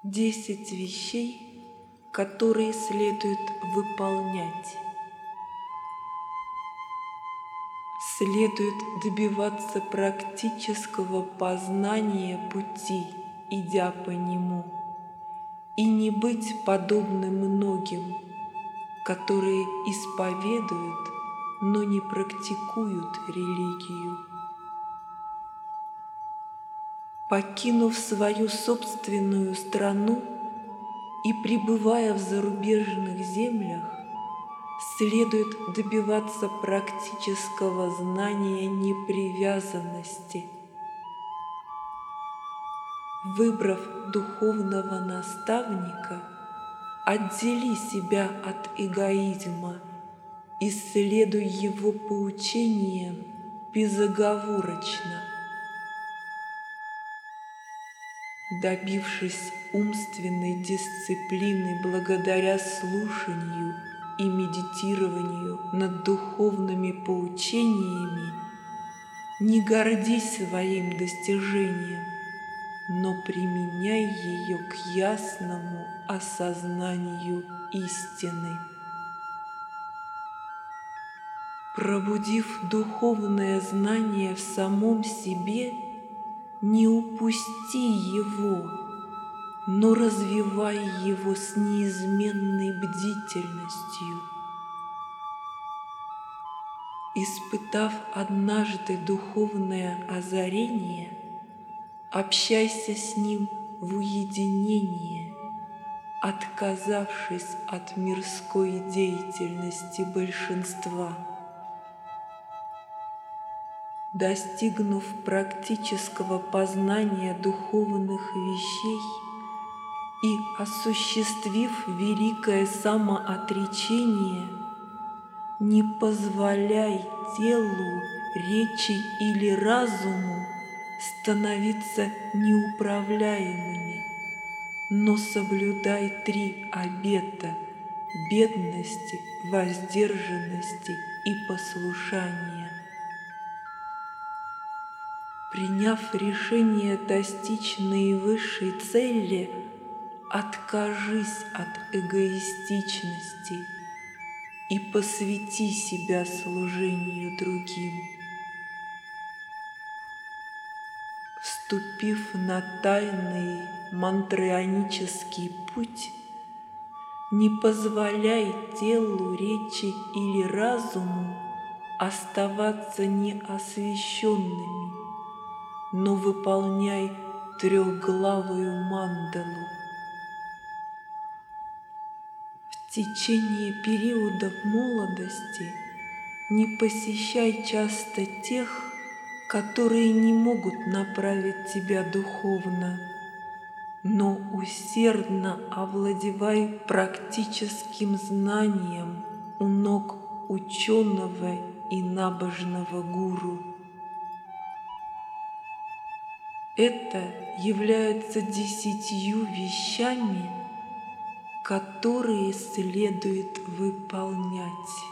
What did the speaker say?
10 вещей, которые следует выполнять. Следует добиваться практического познания пути, идя по нему, и не быть подобным многим, которые исповедуют, но не практикуют религию. Покинув свою собственную страну и пребывая в зарубежных землях, следует добиваться практического знания непривязанности. Выбрав духовного наставника, отдели себя от эгоизма и следуй его поучениям безоговорочно. Добившись умственной дисциплины благодаря слушанию и медитированию над духовными поучениями, не гордись своим достижением, но применяй ее к ясному осознанию истины. Пробудив духовное знание в самом себе, не упусти его, но развивай его с неизменной бдительностью. Испытав однажды духовное озарение, общайся с ним в уединении, отказавшись от мирской деятельности большинства. Достигнув практического познания духовных вещей и осуществив великое самоотречение, не позволяй телу, речи или разуму становиться неуправляемыми, но соблюдай 3 обета бедности, воздержанности и послушания. Приняв решение достичь наивысшей цели, откажись от эгоистичности и посвяти себя служению другим. Вступив на тайный мантрионический путь, не позволяй телу, речи или разуму оставаться неосвященными, но выполняй 3-главую мандалу. В течение периодов молодости не посещай часто тех, которые не могут направить тебя духовно, но усердно овладевай практическим знанием у ног ученого и набожного гуру. Это является 10 вещами, которые следует выполнять.